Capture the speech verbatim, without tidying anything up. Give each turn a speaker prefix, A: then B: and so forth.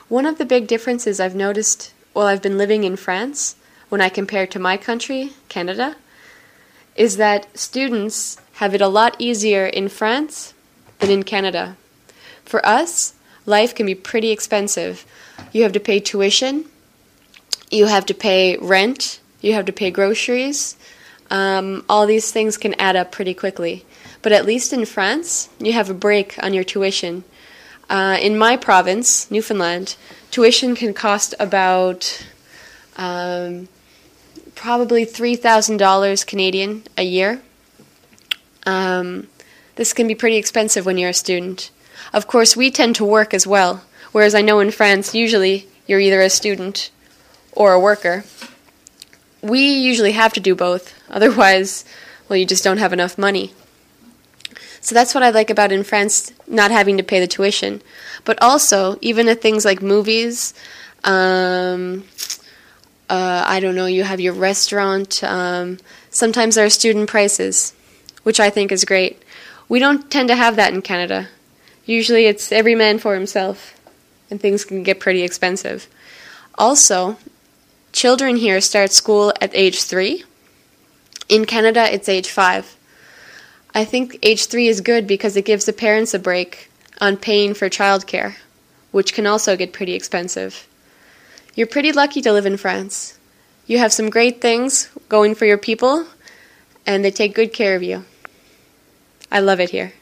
A: One of the big differences I've noticed while I've been living in France, when I compare to my country, Canada, is that students have it a lot easier in France than in Canada. For us, life can be pretty expensive. You have to pay tuition, you have to pay rent, you have to pay groceries. Um, all these things can add up pretty quickly. But at least in France, you have a break on your tuition. Uh, in my province, Newfoundland, tuition can cost about um, probably three thousand dollars Canadian a year. Um, this can be pretty expensive when you're a student. Of course, we tend to work as well, whereas I know in France, usually you're either a student or a worker. We usually have to do both, otherwise, well, you just don't have enough money. So that's what I like about in France, not having to pay the tuition. But also, even at things like movies, um, uh, I don't know, you have your restaurant, um, sometimes there are student prices, which I think is great. We don't tend to have that in Canada. Usually it's every man for himself, and things can get pretty expensive. Also, children here start school at age three. In Canada, it's age five. I think age three is good because it gives the parents a break on paying for childcare, which can also get pretty expensive. You're pretty lucky to live in France. You have some great things going for your people, and they take good care of you. I love it here.